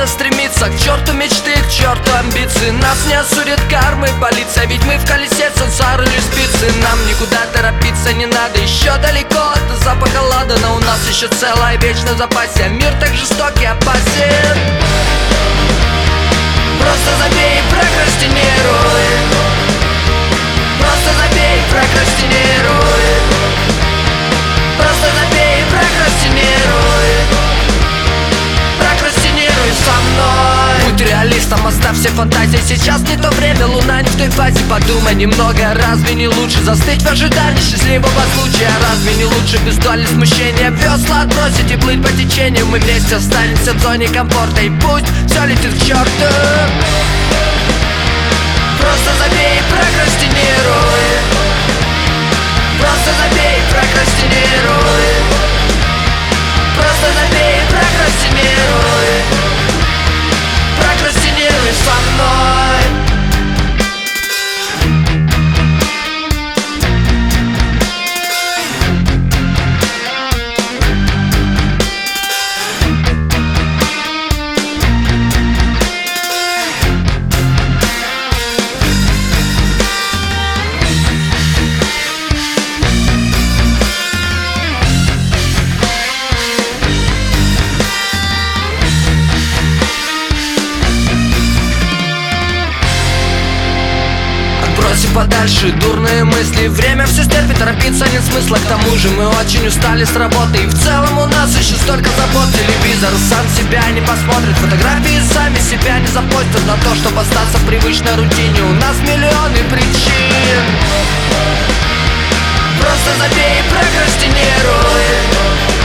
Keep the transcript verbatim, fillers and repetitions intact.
надо стремиться к черту мечты, к черту амбиции. Нас не осудит кармы полиция, ведь мы в колесе сансары или спицы. Нам никуда торопиться не надо, еще далеко до запаха ладана. У нас еще целая вечная в запасе, а мир так жесток и опасен. Просто забей и прокрастинируй. Просто забей и прокрастинируй. Просто забей и прокрастинируй. Прокрастинируй со мной. Будь реалистом, оставь все фантазии. Сейчас не то время, луна не в той фазе. Подумай немного, разве не лучше застыть в ожидании счастливого случая? Разве не лучше без доли смущения весла отбросить и плыть по течению? Мы вместе останемся в зоне комфорта, и пусть все летит к черту. Просто забей и прокрастинируй. Просто забей и прокрастинируй. Просто забей и прокрастинируй. Прокрастинируй со мной. Подальше дурные мысли, время все стерпит, торопиться нет смысла. К тому же мы очень устали с работы, и в целом у нас еще столько забот. Телевизор сам себя не посмотрит, фотографии сами себя не запостят. На то, чтобы остаться в привычной рутине, у нас миллионы причин. Просто забей и прокрастинируй.